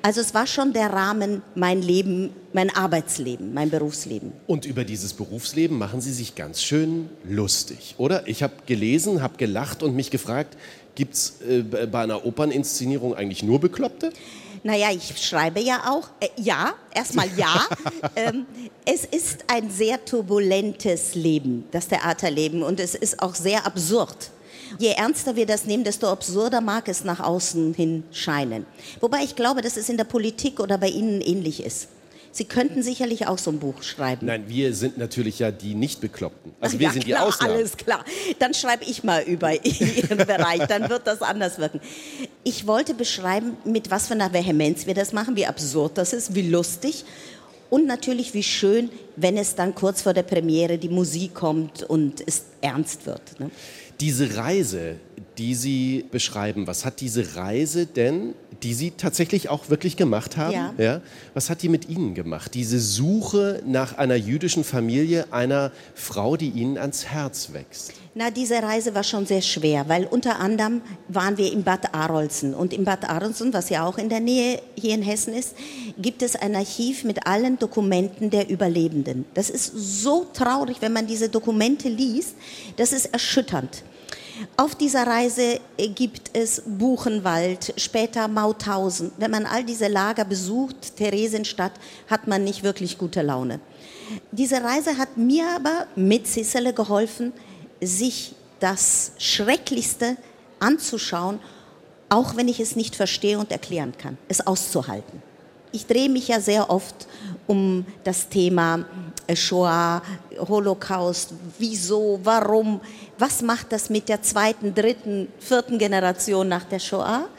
Also es war schon der Rahmen, mein Leben, mein Arbeitsleben, mein Berufsleben. Und über dieses Berufsleben machen Sie sich ganz schön lustig, oder? Ich habe gelesen, habe gelacht und mich gefragt, gibt es äh, bei einer Operninszenierung eigentlich nur Bekloppte? Naja, ich schreibe ja auch, äh, ja, erstmal ja. ähm, es ist ein sehr turbulentes Leben, das Theaterleben, und es ist auch sehr absurd. Je ernster wir das nehmen, desto absurder mag es nach außen hin scheinen. Wobei ich glaube, dass es in der Politik oder bei Ihnen ähnlich ist. Sie könnten sicherlich auch so ein Buch schreiben. Nein, wir sind natürlich ja die Nicht-Bekloppten. Also wir ja, sind klar, die Ausnahmen. Alles klar. Dann schreibe ich mal über Ihren Bereich, dann wird das anders wirken. Ich wollte beschreiben, mit was für einer Vehemenz wir das machen, wie absurd das ist, wie lustig und natürlich wie schön, wenn es dann kurz vor der Premiere die Musik kommt und es ernst wird. Ne? Diese Reise, die Sie beschreiben, was hat diese Reise denn, die Sie tatsächlich auch wirklich gemacht haben, ja. Ja, was hat die mit Ihnen gemacht? Diese Suche nach einer jüdischen Familie, einer Frau, die Ihnen ans Herz wächst. Na, diese Reise war schon sehr schwer, weil unter anderem waren wir in Bad Arolsen. Und in Bad Arolsen, was ja auch in der Nähe hier in Hessen ist, gibt es ein Archiv mit allen Dokumenten der Überlebenden. Das ist so traurig, wenn man diese Dokumente liest, das ist erschütternd. Auf dieser Reise gibt es Buchenwald, später Mauthausen. Wenn man all diese Lager besucht, Theresienstadt, hat man nicht wirklich gute Laune. Diese Reise hat mir aber mit Cicele geholfen, sich das Schrecklichste anzuschauen, auch wenn ich es nicht verstehe und erklären kann, es auszuhalten. Ich drehe mich ja sehr oft um das Thema Shoah, Holocaust, wieso, warum, was macht das mit der zweiten, dritten, vierten Generation nach der Shoah?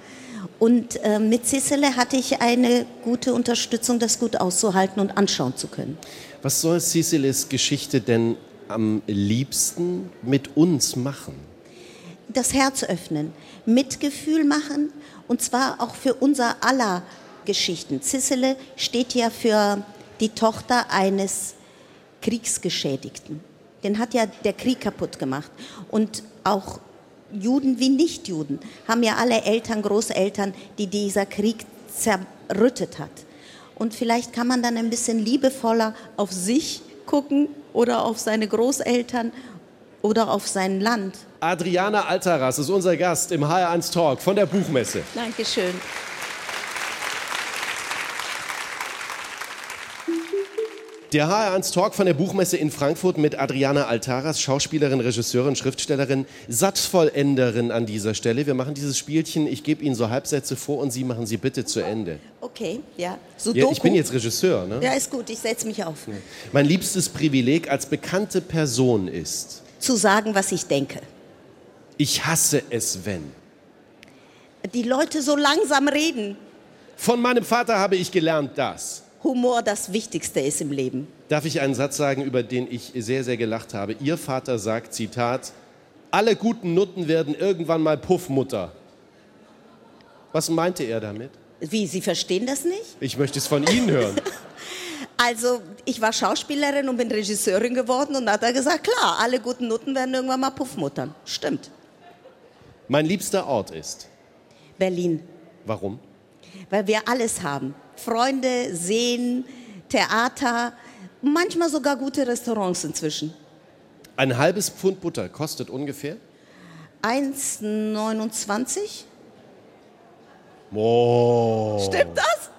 Und äh, mit Cicele hatte ich eine gute Unterstützung, das gut auszuhalten und anschauen zu können. Was soll Ciceles Geschichte denn am liebsten mit uns machen? Das Herz öffnen, Mitgefühl machen, und zwar auch für unser aller Geschichten. Cicele steht ja für die Tochter eines Kriegsgeschädigten. Den hat ja der Krieg kaputt gemacht. Und auch Juden wie Nichtjuden haben ja alle Eltern, Großeltern, die dieser Krieg zerrüttet hat. Und vielleicht kann man dann ein bisschen liebevoller auf sich gucken oder auf seine Großeltern oder auf sein Land. Adriana Altaras ist unser Gast im H R eins Talk von der Buchmesse. Dankeschön. Der H R eins Talk von der Buchmesse in Frankfurt mit Adriana Altaras, Schauspielerin, Regisseurin, Schriftstellerin, Satzvollenderin an dieser Stelle. Wir machen dieses Spielchen, ich gebe Ihnen so Halbsätze vor und Sie machen sie bitte zu Ende. Okay, ja. Sudoku. Ja, ich bin jetzt Regisseur, ne? Ja, ist gut, ich setze mich auf. Mein liebstes Privileg als bekannte Person ist: Zu sagen, was ich denke. Ich hasse es, wenn. Die Leute so langsam reden. Von meinem Vater habe ich gelernt, dass. Humor das Wichtigste ist im Leben. Darf ich einen Satz sagen, über den ich sehr, sehr gelacht habe? Ihr Vater sagt, Zitat, alle guten Nutten werden irgendwann mal Puffmutter. Was meinte er damit? Wie, Sie verstehen das nicht? Ich möchte es von Ihnen hören. Also, ich war Schauspielerin und bin Regisseurin geworden und da hat er gesagt, klar, alle guten Nutten werden irgendwann mal Puffmuttern. Stimmt. Mein liebster Ort ist? Berlin. Warum? Weil wir alles haben. Freunde, Seen, Theater, manchmal sogar gute Restaurants inzwischen. Ein halbes Pfund Butter kostet ungefähr? eins neunundzwanzig. Oh. Stimmt das?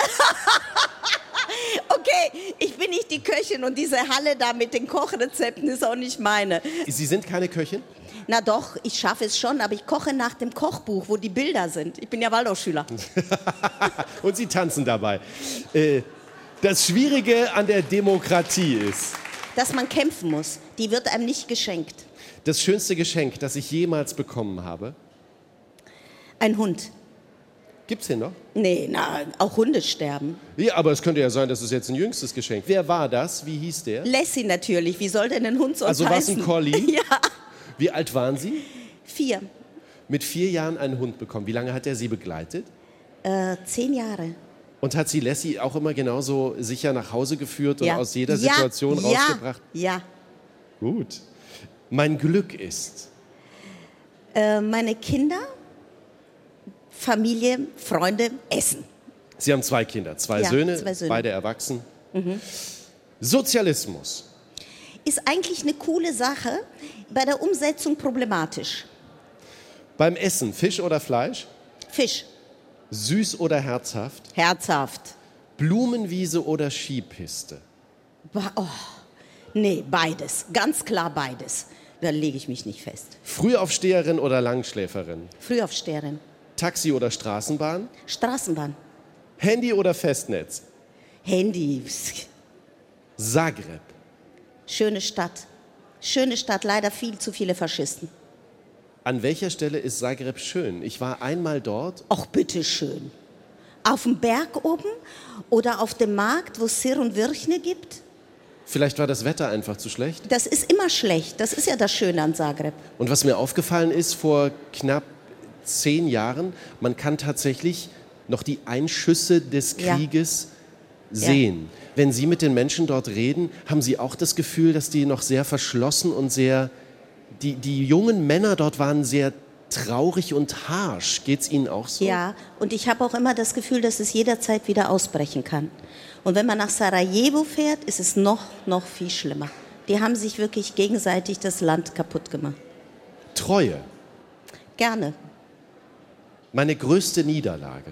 Okay, ich bin nicht die Köchin und diese Halle da mit den Kochrezepten ist auch nicht meine. Sie sind keine Köchin? Na doch, ich schaffe es schon, aber ich koche nach dem Kochbuch, wo die Bilder sind. Ich bin ja Waldorfschüler. Und Sie tanzen dabei. Äh, das Schwierige an der Demokratie ist, dass man kämpfen muss. Die wird einem nicht geschenkt. das schönste Geschenk, das ich jemals bekommen habe. Ein Hund. Gibt's den noch? Nee, na, auch Hunde sterben. Ja, aber es könnte ja sein, dass es jetzt ein jüngstes Geschenk. Wer war das? Wie hieß der? Lassie natürlich. Wie soll denn ein Hund sonst Also war es heißen? ein Collie? Ja. Wie alt waren Sie? Vier. Mit vier Jahren einen Hund bekommen. Wie lange hat er Sie begleitet? Äh, zehn Jahre. Und hat Sie Lassie auch immer genauso sicher nach Hause geführt und Ja. aus jeder Ja, Situation ja, rausgebracht? Ja. Gut. Mein Glück ist? Äh, meine Kinder, Familie, Freunde, Essen. Sie haben zwei Kinder, zwei, Ja, Söhne, zwei Söhne. beide erwachsen. Mhm. Sozialismus. Ist eigentlich eine coole Sache, bei der Umsetzung problematisch. Beim Essen Fisch oder Fleisch? Fisch, Süß oder herzhaft? herzhaft. Blumenwiese oder Skipiste? Ba- Oh, nee, beides, ganz klar beides. Da lege ich mich nicht fest. Frühaufsteherin oder Langschläferin? Frühaufsteherin, Taxi oder Straßenbahn? Straßenbahn, Handy oder Festnetz? Handy, Zagreb. schöne Stadt. Schöne Stadt, leider viel zu viele Faschisten. An welcher Stelle ist Zagreb schön? Ich war einmal dort. Ach, bitteschön. Auf dem Berg oben oder auf dem Markt, wo es Sir und Wirchne gibt? Vielleicht war das Wetter einfach zu schlecht. Das ist immer schlecht. Das ist ja das Schöne an Zagreb. Und was mir aufgefallen ist, vor knapp zehn Jahren, man kann tatsächlich noch die Einschüsse des Ja. Krieges sehen. Ja. Wenn Sie mit den Menschen dort reden, haben Sie auch das Gefühl, dass die noch sehr verschlossen und sehr... Die, die jungen Männer dort waren sehr traurig und harsch. Geht es Ihnen auch so? Ja, und ich habe auch immer das Gefühl, dass es jederzeit wieder ausbrechen kann. Und wenn man nach Sarajevo fährt, ist es noch, noch viel schlimmer. Die haben sich wirklich gegenseitig das Land kaputt gemacht. Treue. Gerne. Meine größte Niederlage.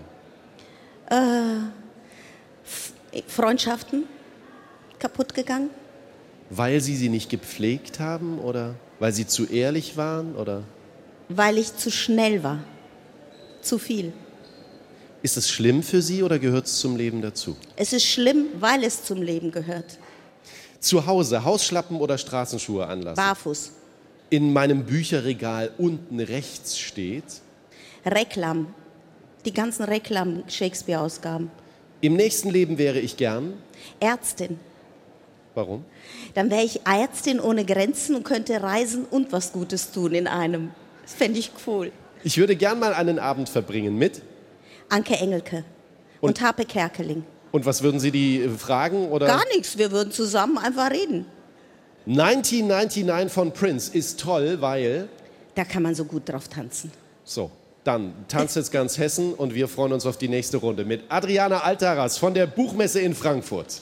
Freundschaften kaputt gegangen? Weil Sie sie nicht gepflegt haben oder weil Sie zu ehrlich waren? Oder? Weil ich zu schnell war. Zu viel. Ist es schlimm für Sie oder gehört es zum Leben dazu? Es ist schlimm, weil es zum Leben gehört. Zu Hause Hausschlappen oder Straßenschuhe anlassen? Barfuß. In meinem Bücherregal unten rechts steht: Reklam. Die ganzen Reklam-Shakespeare-Ausgaben. Im nächsten Leben wäre ich gern. Ärztin. Warum? Dann wäre ich Ärztin ohne Grenzen und könnte reisen und was Gutes tun in einem. Das fände ich cool. Ich würde gern mal einen Abend verbringen mit. Anke Engelke und, Und- und Harpe Kerkeling. Und was würden Sie die äh, fragen? Oder? Gar nichts, wir würden zusammen einfach reden. neunzehnhundertneunundneunzig von Prince ist toll, weil... Da kann man so gut drauf tanzen. So, dann tanzt jetzt ganz Hessen und wir freuen uns auf die nächste Runde mit Adriana Altaras von der Buchmesse in Frankfurt.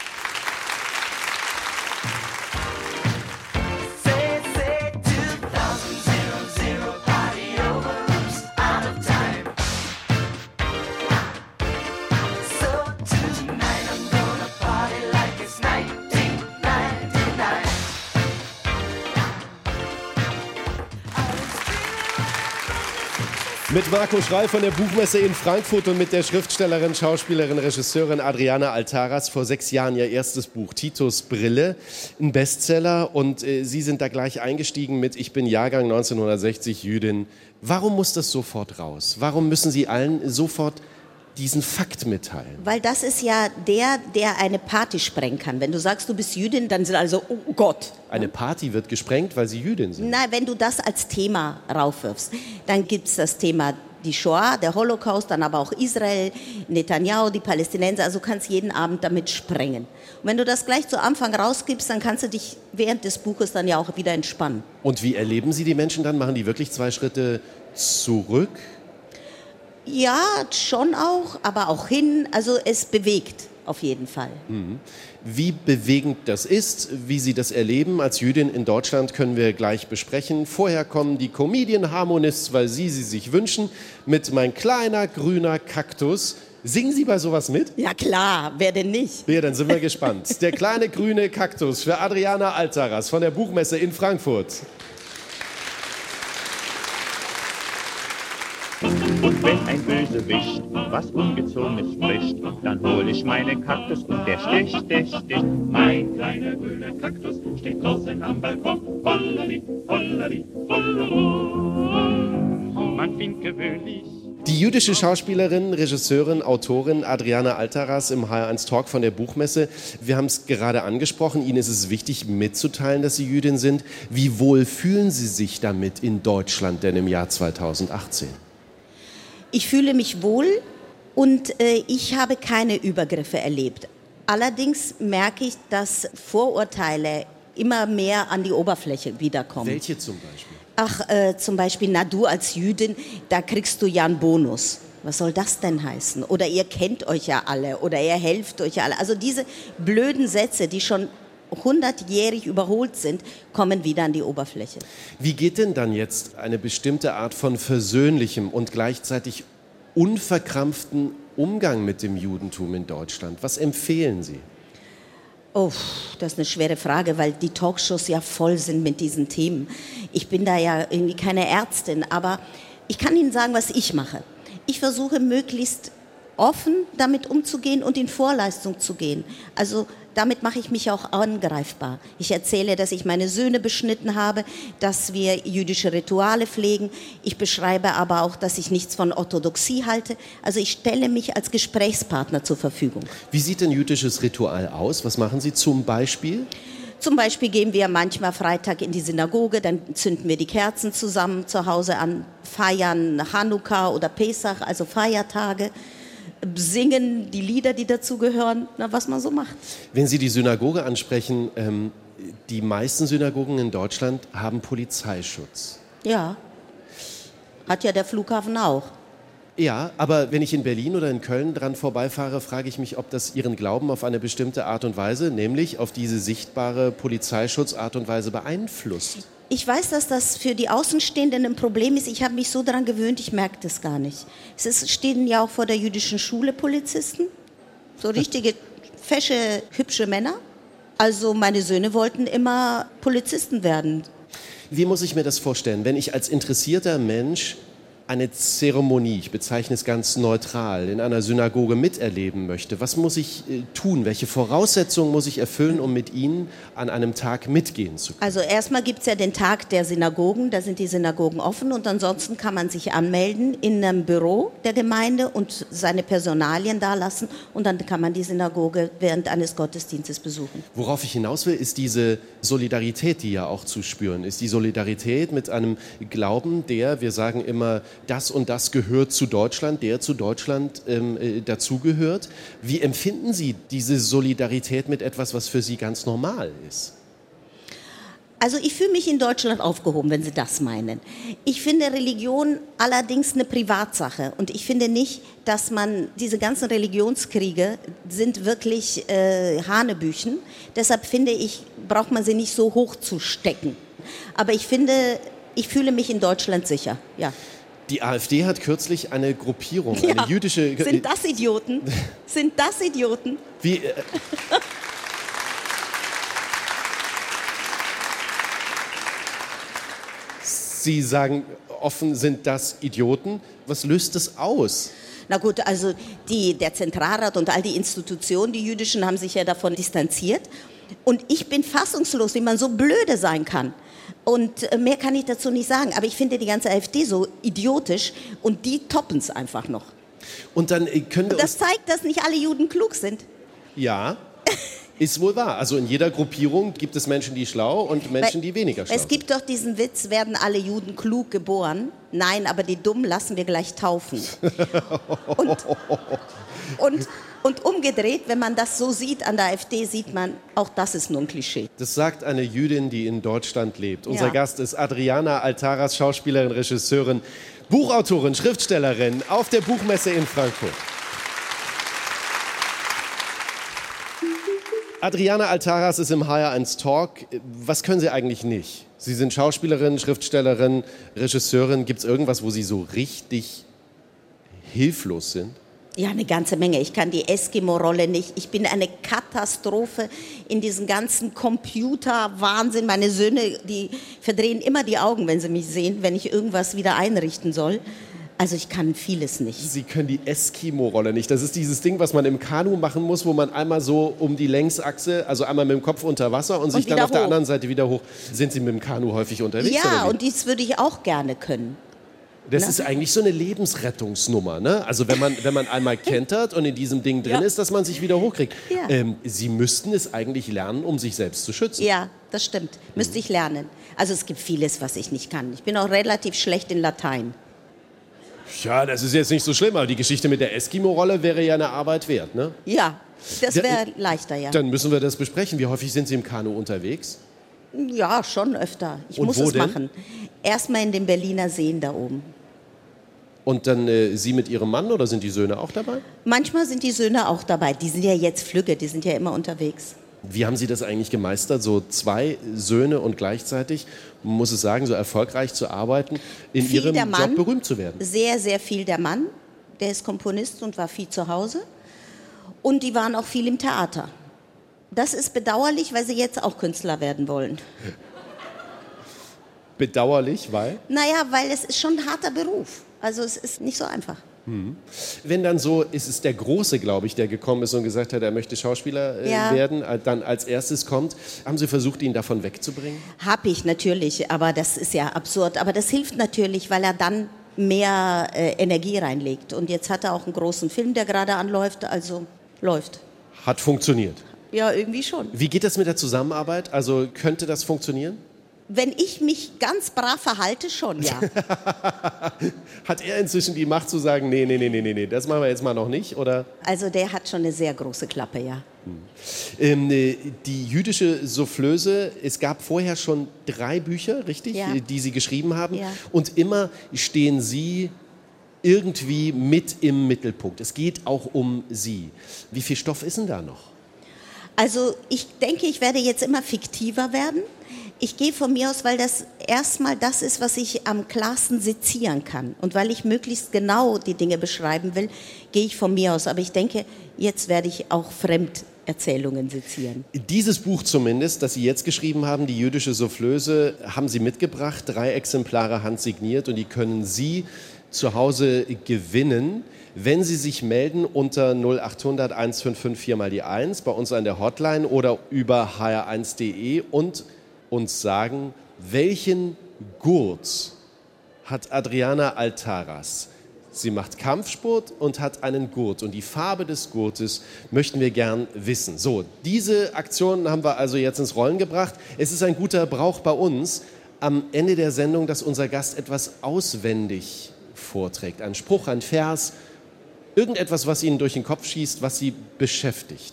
Mit Marco Schreil von der Buchmesse in Frankfurt und mit der Schriftstellerin, Schauspielerin, Regisseurin Adriana Altaras. Vor sechs Jahren ihr erstes Buch, Titos Brille, ein Bestseller. Und äh, Sie sind da gleich eingestiegen mit Ich bin Jahrgang neunzehnhundertsechzig, Jüdin. Warum muss das sofort raus? Warum müssen Sie allen sofort diesen Fakt mitteilen? Weil das ist ja der, der eine Party sprengen kann. Wenn du sagst, du bist Jüdin, dann sind alle so, oh Gott. Eine Party wird gesprengt, weil Sie Jüdin sind. Na, wenn du das als Thema raufwirfst, dann gibt es das Thema die Shoah, der Holocaust, dann aber auch Israel, Netanyahu, die Palästinenser. Also du kannst jeden Abend damit sprengen. Und wenn du das gleich zu Anfang rausgibst, dann kannst du dich während des Buches dann ja auch wieder entspannen. Und wie erleben Sie die Menschen dann? Machen die wirklich zwei Schritte zurück? Ja, schon auch, aber auch hin. Also es bewegt auf jeden Fall. Wie bewegend das ist, wie Sie das erleben als Jüdin in Deutschland, können wir gleich besprechen. Vorher kommen die Comedian Harmonists, weil Sie sie sich wünschen, mit Mein kleiner grüner Kaktus. Singen Sie bei sowas mit? Ja klar, wer denn nicht? Ja, dann sind wir gespannt. Der kleine grüne Kaktus für Adriana Altaras von der Buchmesse in Frankfurt. Und wenn ein Bösewicht was Ungezogenes spricht, dann hol ich meinen Kaktus und der sticht, sticht, sticht. Mein kleiner grüner Kaktus steht draußen am Balkon. Hollari, hollari, hollari. Man findet gewöhnlich. Die jüdische Schauspielerin, Regisseurin, Autorin Adriana Altaras im H R eins Talk von der Buchmesse. Wir haben es gerade angesprochen, Ihnen ist es wichtig mitzuteilen, dass Sie Jüdin sind. Wie wohl fühlen Sie sich damit in Deutschland denn im Jahr zweitausendachtzehn? Ich fühle mich wohl und äh, ich habe keine Übergriffe erlebt. Allerdings merke ich, dass Vorurteile immer mehr an die Oberfläche wiederkommen. Welche zum Beispiel? Ach, äh, zum Beispiel, na du als Jüdin, da kriegst du ja einen Bonus. Was soll das denn heißen? Oder ihr kennt euch ja alle oder ihr helft euch ja alle. Also diese blöden Sätze, die schon hundertjährig überholt sind, kommen wieder an die Oberfläche. Wie geht denn dann jetzt eine bestimmte Art von versöhnlichem und gleichzeitig unverkrampften Umgang mit dem Judentum in Deutschland? Was empfehlen Sie? Oh, das ist eine schwere Frage, weil die Talkshows ja voll sind mit diesen Themen. Ich bin da ja irgendwie keine Ärztin, aber ich kann Ihnen sagen, was ich mache. Ich versuche möglichst offen damit umzugehen und in Vorleistung zu gehen. Also damit mache ich mich auch angreifbar. Ich erzähle, dass ich meine Söhne beschnitten habe, dass wir jüdische Rituale pflegen. Ich beschreibe aber auch, dass ich nichts von Orthodoxie halte. Also ich stelle mich als Gesprächspartner zur Verfügung. Wie sieht ein jüdisches Ritual aus? Was machen Sie zum Beispiel? Zum Beispiel gehen wir manchmal Freitag in die Synagoge, dann zünden wir die Kerzen zusammen zu Hause an, feiern Chanukka oder Pesach, also Feiertage, singen die Lieder, die dazugehören, na, was man so macht. Wenn Sie die Synagoge ansprechen, ähm, die meisten Synagogen in Deutschland haben Polizeischutz. Ja, hat ja der Flughafen auch. Ja, aber wenn ich in Berlin oder in Köln dran vorbeifahre, frage ich mich, ob das Ihren Glauben auf eine bestimmte Art und Weise, nämlich auf diese sichtbare Polizeischutz-Art und Weise beeinflusst. Ich weiß, dass das für die Außenstehenden ein Problem ist. Ich habe mich so daran gewöhnt, ich merke das gar nicht. Es ist, stehen ja auch vor der jüdischen Schule Polizisten, so richtige, fesche, hübsche Männer. Also meine Söhne wollten immer Polizisten werden. Wie muss ich mir das vorstellen, wenn ich als interessierter Mensch eine Zeremonie, ich bezeichne es ganz neutral, in einer Synagoge miterleben möchte? Was muss ich äh, tun? Welche Voraussetzungen muss ich erfüllen, um mit Ihnen an einem Tag mitgehen zu können? Also erstmal gibt es ja den Tag der Synagogen, da sind die Synagogen offen und ansonsten kann man sich anmelden in einem Büro der Gemeinde und seine Personalien dalassen und dann kann man die Synagoge während eines Gottesdienstes besuchen. Worauf ich hinaus will, ist diese Solidarität, die ja auch zu spüren ist. Die Solidarität mit einem Glauben, der, wir sagen immer, das und das gehört zu Deutschland, der zu Deutschland ähm, äh, dazugehört. Wie empfinden Sie diese Solidarität mit etwas, was für Sie ganz normal ist? Also ich fühle mich in Deutschland aufgehoben, wenn Sie das meinen. Ich finde Religion allerdings eine Privatsache und ich finde nicht, dass man, diese ganzen Religionskriege sind wirklich äh, Hanebüchen. Deshalb finde ich, braucht man sie nicht so hoch zu stecken. Aber ich finde, ich fühle mich in Deutschland sicher, ja. Die AfD hat kürzlich eine Gruppierung, eine Ja, jüdische... Sind das Idioten? Sind das Idioten? Wie... Äh, Sie sagen offen, sind das Idioten. Was löst das aus? Na gut, also die, der Zentralrat und all die Institutionen, die jüdischen, haben sich ja davon distanziert. Und ich bin fassungslos, wie man so blöde sein kann. Und mehr kann ich dazu nicht sagen. Aber ich finde die ganze AfD so idiotisch und die toppen es einfach noch. Und dann können wir und das uns... zeigt, dass nicht alle Juden klug sind. Ja, ist wohl wahr. Also in jeder Gruppierung gibt es Menschen, die schlau und Menschen, Weil die weniger schlau Es gibt doch diesen Witz, werden alle Juden klug geboren? Nein, aber die Dummen lassen wir gleich taufen. und, und, und umgedreht, wenn man das so sieht an der AfD, sieht man, auch das ist nur ein Klischee. Das sagt eine Jüdin, die in Deutschland lebt. Unser Ja. Gast ist Adriana Altaras, Schauspielerin, Regisseurin, Buchautorin, Schriftstellerin auf der Buchmesse in Frankfurt. Adriana Altaras ist im H R eins Talk. Was können Sie eigentlich nicht? Sie sind Schauspielerin, Schriftstellerin, Regisseurin. Gibt es irgendwas, wo Sie so richtig hilflos sind? Ja, eine ganze Menge. Ich kann die Eskimo-Rolle nicht. Ich bin eine Katastrophe in diesem ganzen Computer-Wahnsinn. Meine Söhne, die verdrehen immer die Augen, wenn sie mich sehen, wenn ich irgendwas wieder einrichten soll. Also ich kann vieles nicht. Sie können die Eskimo-Rolle nicht. Das ist dieses Ding, was man im Kanu machen muss, wo man einmal so um die Längsachse, also einmal mit dem Kopf unter Wasser und sich dann wieder auf der hoch. anderen Seite wieder hoch. Sind Sie mit dem Kanu häufig unterwegs? Ja, oder wie? und dies würde ich auch gerne können. Das ne? ist eigentlich so eine Lebensrettungsnummer, ne? Also wenn man, wenn man einmal kentert und in diesem Ding drin Ja. ist, dass man sich wieder hochkriegt. Ja. Ähm, Sie müssten es eigentlich lernen, um sich selbst zu schützen. Ja, das stimmt. Müsste ich lernen. Also es gibt vieles, was ich nicht kann. Ich bin auch relativ schlecht in Latein. Ja, das ist jetzt nicht so schlimm, aber die Geschichte mit der Eskimo-Rolle wäre ja eine Arbeit wert, ne? Ja, das Ja, wäre leichter, ja. Dann müssen wir das besprechen. Wie häufig sind Sie im Kanu unterwegs? Ja, schon öfter. Ich Und muss wo es denn? machen. Erstmal in den Berliner Seen da oben. Und dann äh, Sie mit Ihrem Mann oder sind die Söhne auch dabei? Manchmal sind die Söhne auch dabei. Die sind ja jetzt flügge, die sind ja immer unterwegs. Wie haben Sie das eigentlich gemeistert, so zwei Söhne und gleichzeitig, man muss es sagen, so erfolgreich zu arbeiten, in Viel Ihrem der Mann, Job berühmt zu werden? Sehr, sehr viel der Mann. Der ist Komponist und war viel zu Hause. Und die waren auch viel im Theater. Das ist bedauerlich, weil sie jetzt auch Künstler werden wollen. Bedauerlich, weil? Naja, weil es ist schon ein harter Beruf. Also es ist nicht so einfach. Hm. Wenn dann so, ist es der Große, glaube ich, der gekommen ist und gesagt hat, er möchte Schauspieler äh, Ja. werden, äh, dann als erstes kommt. Haben Sie versucht, ihn davon wegzubringen? Hab ich natürlich, aber das ist ja absurd. Aber das hilft natürlich, weil er dann mehr äh, Energie reinlegt. Und jetzt hat er auch einen großen Film, der gerade anläuft, also läuft. Hat funktioniert. Ja, irgendwie schon. Wie geht das mit der Zusammenarbeit? Also könnte das funktionieren? Wenn ich mich ganz brav verhalte, schon, ja. Hat er inzwischen die Macht zu sagen, nee, nee, nee, nee, nee, das machen wir jetzt mal noch nicht, oder? Also der hat schon eine sehr große Klappe, ja. Ähm, die jüdische Soufflöse, es gab vorher schon drei Bücher, richtig, Ja. die Sie geschrieben haben. Ja. Und immer stehen Sie irgendwie mit im Mittelpunkt. Es geht auch um Sie. Wie viel Stoff ist denn da noch? Also ich denke, ich werde jetzt immer fiktiver werden. Ich gehe von mir aus, weil das erstmal das ist, was ich am klarsten sezieren kann. Und weil ich möglichst genau die Dinge beschreiben will, gehe ich von mir aus. Aber ich denke, jetzt werde ich auch Fremderzählungen sezieren. Dieses Buch zumindest, das Sie jetzt geschrieben haben, die jüdische Soufflöse, haben Sie mitgebracht, drei Exemplare handsigniert und die können Sie zu Hause gewinnen, wenn Sie sich melden unter null achthundert eins fünf fünf vier mal die eins bei uns an der Hotline oder über h r eins punkt de und uns sagen, welchen Gurt hat Adriana Altaras? Sie macht Kampfsport und hat einen Gurt. Und die Farbe des Gurtes möchten wir gern wissen. So, diese Aktion haben wir also jetzt ins Rollen gebracht. Es ist ein guter Brauch bei uns am Ende der Sendung, dass unser Gast etwas auswendig vorträgt. Ein Spruch, ein Vers, irgendetwas, was Ihnen durch den Kopf schießt, was Sie beschäftigt.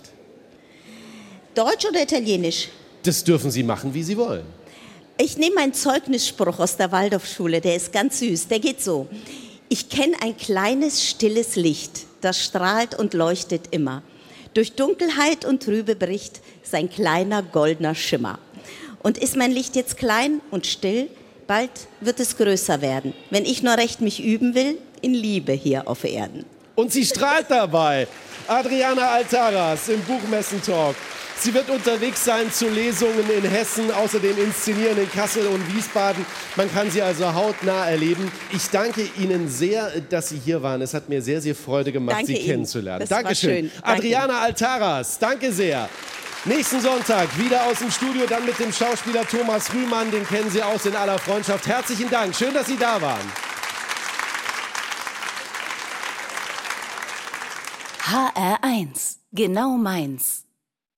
Deutsch oder Italienisch? Das dürfen Sie machen, wie Sie wollen. Ich nehme einen Zeugnisspruch aus der Waldorfschule, der ist ganz süß. Der geht so: Ich kenne ein kleines, stilles Licht, das strahlt und leuchtet immer. Durch Dunkelheit und Trübe bricht sein kleiner goldener Schimmer. Und ist mein Licht jetzt klein und still, bald wird es größer werden, wenn ich nur recht mich üben will in Liebe hier auf Erden. Und sie strahlt dabei. Adriana Altaras im Buchmessen-Talk. Sie wird unterwegs sein zu Lesungen in Hessen, außerdem inszenieren in Kassel und Wiesbaden. Man kann sie also hautnah erleben. Ich danke Ihnen sehr, dass Sie hier waren. Es hat mir sehr, sehr Freude gemacht, Danke Sie Ihnen. kennenzulernen. Das war Dankeschön. schön. Danke. Adriana Altaras, danke sehr. Nächsten Sonntag wieder aus dem Studio, dann mit dem Schauspieler Thomas Rühmann. Den kennen Sie aus in aller Freundschaft. Herzlichen Dank. Schön, dass Sie da waren. H R eins. Genau meins.